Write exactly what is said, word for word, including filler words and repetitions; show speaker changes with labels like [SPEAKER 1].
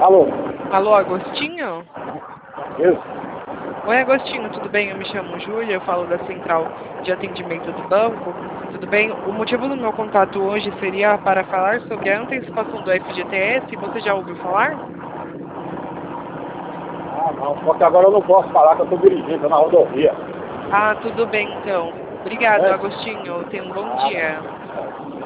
[SPEAKER 1] Alô?
[SPEAKER 2] Alô, Agostinho?
[SPEAKER 1] Isso?
[SPEAKER 2] Oi, Agostinho, tudo bem? Eu me chamo Júlia, eu falo da Central de Atendimento do Banco. Tudo bem? O motivo do meu contato hoje seria para falar sobre a antecipação do F G T S. Você já ouviu falar?
[SPEAKER 1] Ah, não. Só que agora eu não posso falar que eu estou dirigindo na rodovia.
[SPEAKER 2] Ah, tudo bem então. Obrigado,
[SPEAKER 1] É?
[SPEAKER 2] Agostinho. Tenha um bom
[SPEAKER 1] Nada.
[SPEAKER 2] dia.